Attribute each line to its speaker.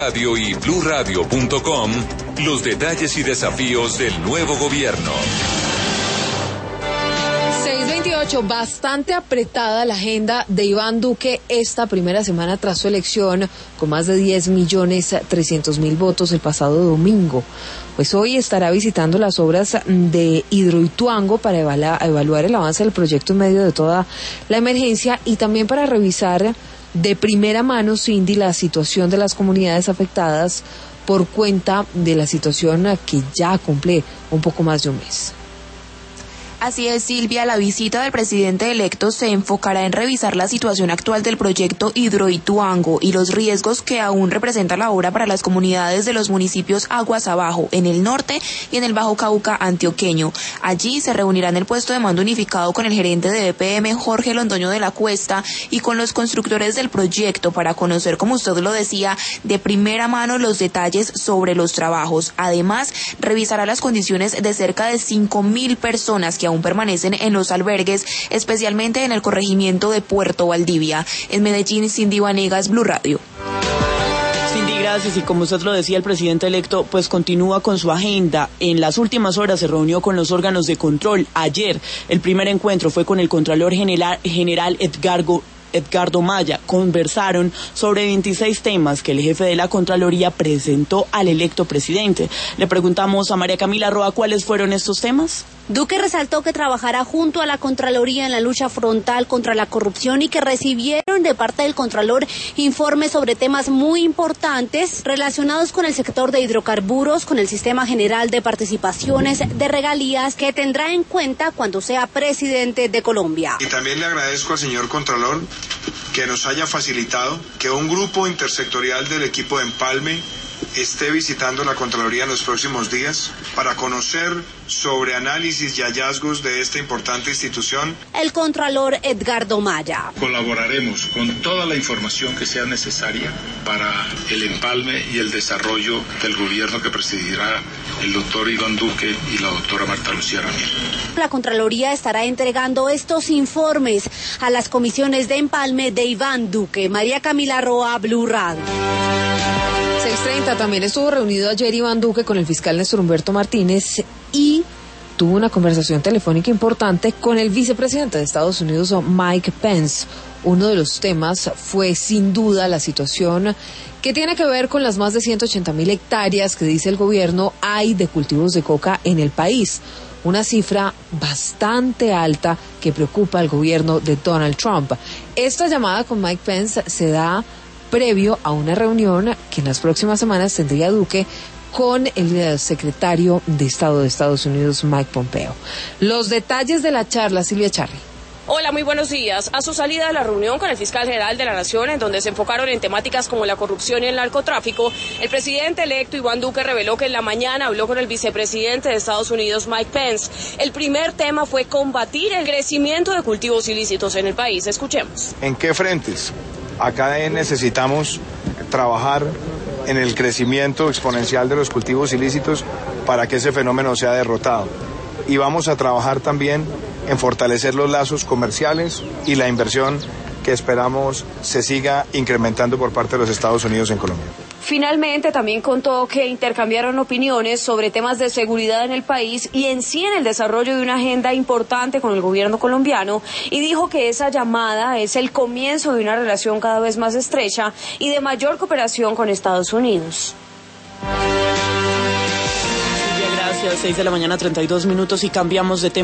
Speaker 1: Radio y bluradio.com, los detalles y desafíos del nuevo gobierno.
Speaker 2: 6:28, bastante apretada la agenda de Iván Duque esta primera semana tras su elección, con más de 10.300.000 votos el pasado domingo. Pues hoy estará visitando las obras de Hidroituango para evaluar el avance del proyecto en medio de toda la emergencia y también para revisar de primera mano, Cindy, la situación de las comunidades afectadas por cuenta de la situación que ya cumple un poco más de un mes.
Speaker 3: Así es, Silvia, la visita del presidente electo se enfocará en revisar la situación actual del proyecto Hidroituango y los riesgos que aún representa la obra para las comunidades de los municipios Aguas Abajo, en el norte y en el Bajo Cauca antioqueño. Allí se reunirá en el puesto de mando unificado con el gerente de EPM, Jorge Londoño de la Cuesta, y con los constructores del proyecto para conocer, como usted lo decía, de primera mano los detalles sobre los trabajos. Además, revisará las condiciones de cerca de 5.000 personas que aún permanecen en los albergues, especialmente en el corregimiento de Puerto Valdivia. En Medellín, Cindy Vanegas, Blue Radio.
Speaker 4: Cindy, gracias. Y como usted lo decía, el presidente electo pues continúa con su agenda. En las últimas horas se reunió con los órganos de control. Ayer el primer encuentro fue con el Contralor General Edgardo Maya. Conversaron sobre 26 temas que el jefe de la Contraloría presentó al electo presidente. Le preguntamos a María Camila Roa cuáles fueron estos temas.
Speaker 5: Duque resaltó que trabajará junto a la Contraloría en la lucha frontal contra la corrupción y que recibieron de parte del Contralor informes sobre temas muy importantes relacionados con el sector de hidrocarburos, con el Sistema General de Participaciones de Regalías, que tendrá en cuenta cuando sea presidente de Colombia.
Speaker 6: Y también le agradezco al señor Contralor que nos haya facilitado que un grupo intersectorial del equipo de Empalme esté visitando la Contraloría en los próximos días para conocer sobre análisis y hallazgos de esta importante institución.
Speaker 5: El Contralor Edgardo Maya.
Speaker 7: Colaboraremos con toda la información que sea necesaria para el empalme y el desarrollo del gobierno que presidirá el doctor Iván Duque y la doctora Marta Lucía Ramírez.
Speaker 5: La Contraloría estará entregando estos informes a las comisiones de empalme de Iván Duque. María Camila Roa, Blue Radio.
Speaker 2: 6:30, también estuvo reunido ayer Iván Duque con el fiscal Néstor Humberto Martínez y tuvo una conversación telefónica importante con el vicepresidente de Estados Unidos, Mike Pence. Uno de los temas fue sin duda la situación que tiene que ver con las más de 180.000 hectáreas que dice el gobierno hay de cultivos de coca en el país. Una cifra bastante alta que preocupa al gobierno de Donald Trump. Esta llamada con Mike Pence se da previo a una reunión que en las próximas semanas tendría Duque con el secretario de Estado de Estados Unidos, Mike Pompeo. Los detalles de la charla, Silvia Charri.
Speaker 8: Hola, muy buenos días. A su salida de la reunión con el fiscal general de la Nación, en donde se enfocaron en temáticas como la corrupción y el narcotráfico, el presidente electo Iván Duque reveló que en la mañana habló con el vicepresidente de Estados Unidos, Mike Pence. El primer tema fue combatir el crecimiento de cultivos ilícitos en el país. Escuchemos.
Speaker 6: ¿En qué frentes? Acá necesitamos trabajar en el crecimiento exponencial de los cultivos ilícitos para que ese fenómeno sea derrotado. Y vamos a trabajar también en fortalecer los lazos comerciales y la inversión que esperamos se siga incrementando por parte de los Estados Unidos en Colombia.
Speaker 8: Finalmente, también contó que intercambiaron opiniones sobre temas de seguridad en el país y en sí en el desarrollo de una agenda importante con el gobierno colombiano, y dijo que esa llamada es el comienzo de una relación cada vez más estrecha y de mayor cooperación con Estados Unidos.
Speaker 4: Gracias, 6:32 a.m. y cambiamos de tema.